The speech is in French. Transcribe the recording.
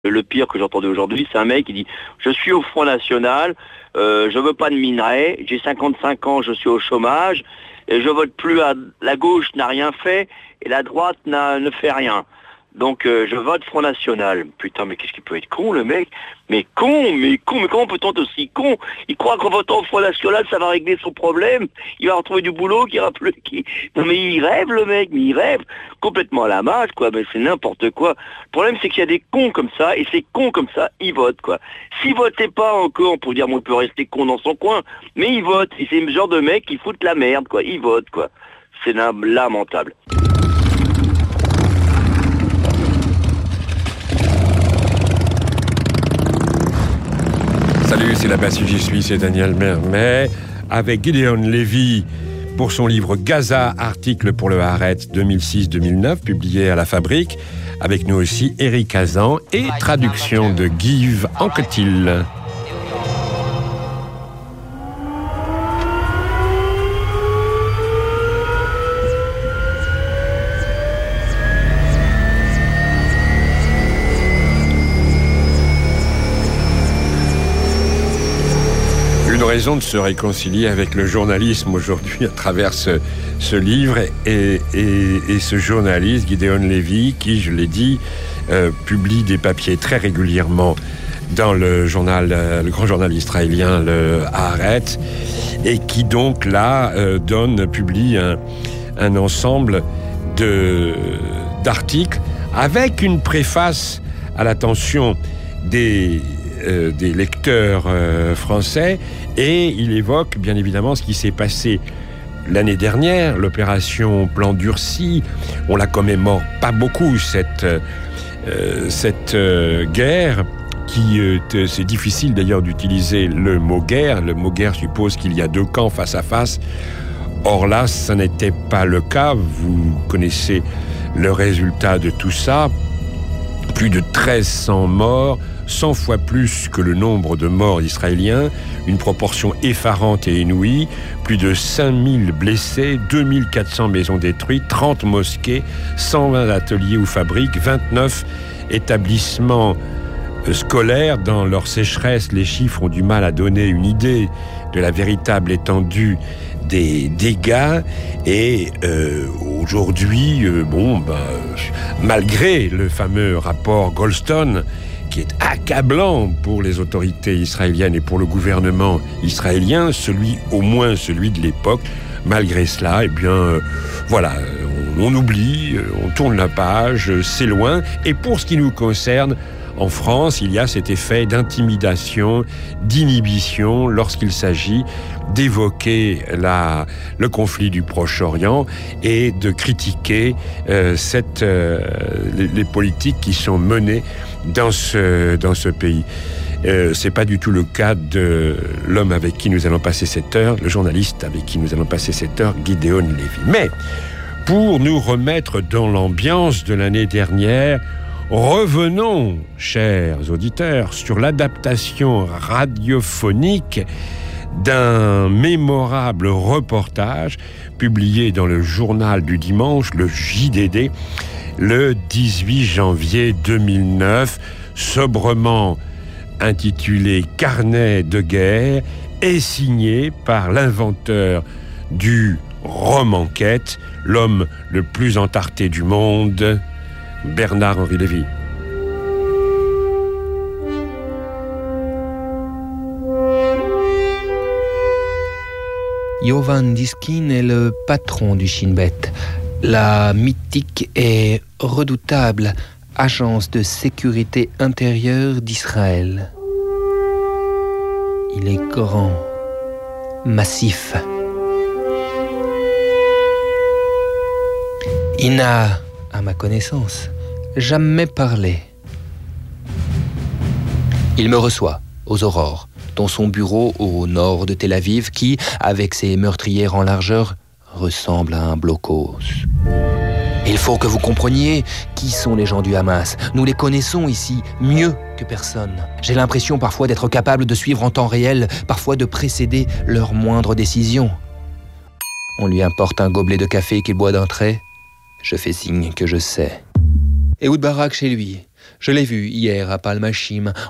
Le pire que j'entendais aujourd'hui, c'est un mec qui dit « Je suis au Front National, je veux pas de minerais, j'ai 55 ans, je suis au chômage, et je vote plus à... La gauche n'a rien fait, et la droite ne fait rien. Donc je vote Front National. » Putain, mais qu'est-ce qu'il peut être con, le mec? Mais comment peut-on être aussi con? Il croit qu'en votant au Front National, ça va régler son problème. Il va retrouver du boulot, Non mais il rêve, le mec, mais il rêve. Complètement à la marge, quoi, mais c'est n'importe quoi. Le problème, c'est qu'il y a des cons comme ça, et ces cons comme ça, ils votent, quoi. S'ils votaient pas encore, pour dire, bon, il peut rester con dans son coin, mais ils votent. Et c'est le genre de mec qui foutent la merde, quoi. Ils votent, quoi. C'est lamentable. Salut, c'est la Bassie, j'y suis, c'est Daniel Mermet, avec Gideon Levy pour son livre Gaza, article pour le Haaretz 2006-2009, publié à la Fabrique. Avec nous aussi Éric Hazan et traduction de Guy Anquetil. Raison de se réconcilier avec le journalisme aujourd'hui à travers ce livre et ce journaliste Gideon Levy qui, je l'ai dit, publie des papiers très régulièrement dans le journal, le grand journal israélien, le Haaretz, et qui donc là publie un ensemble d'articles avec une préface à l'attention des lecteurs français, et il évoque bien évidemment ce qui s'est passé l'année dernière, l'opération Plan Durci. On la commémore pas beaucoup, cette guerre, c'est difficile d'ailleurs d'utiliser le mot guerre. Le mot guerre suppose qu'il y a deux camps face à face. Or là, ça n'était pas le cas. Vous connaissez le résultat de tout ça. Plus de 1300 morts, 100 fois plus que le nombre de morts israéliens, une proportion effarante et inouïe, plus de 5000 blessés, 2400 maisons détruites, 30 mosquées, 120 ateliers ou fabriques, 29 établissements scolaires. Dans leur sécheresse, les chiffres ont du mal à donner une idée de la véritable étendue des dégâts. Et aujourd'hui, malgré le fameux rapport Goldstone, qui est accablant pour les autorités israéliennes et pour le gouvernement israélien, au moins celui de l'époque, malgré cela, on oublie, on tourne la page, c'est loin. Et pour ce qui nous concerne, en France, il y a cet effet d'intimidation, d'inhibition lorsqu'il s'agit d'évoquer le conflit du Proche-Orient et de critiquer les politiques qui sont menées dans ce pays. C'est pas du tout le cas de l'homme avec qui nous allons passer cette heure, le journaliste avec qui nous allons passer cette heure, Gideon Levy. Mais pour nous remettre dans l'ambiance de l'année dernière, revenons, chers auditeurs, sur l'adaptation radiophonique d'un mémorable reportage publié dans le journal du dimanche, le JDD, le 18 janvier 2009, sobrement intitulé « Carnet de guerre » et signé par l'inventeur du roman-enquête, l'homme le plus entarté du monde, Bernard-Henri Lévy. Yovan Diskin est le patron du Shin Bet, la mythique et redoutable agence de sécurité intérieure d'Israël. Il est grand, massif. Il n'a, à ma connaissance, jamais parlé. Il me reçoit aux aurores, dans son bureau au nord de Tel Aviv, qui, avec ses meurtrières en largeur, ressemble à un blocos. Il faut que vous compreniez qui sont les gens du Hamas. Nous les connaissons ici mieux que personne. J'ai l'impression parfois d'être capable de suivre en temps réel, parfois de précéder leurs moindres décisions. On lui importe un gobelet de café qu'il boit d'un trait. Je fais signe que je sais. Ehud Barak chez lui. Je l'ai vu hier à Palmachim,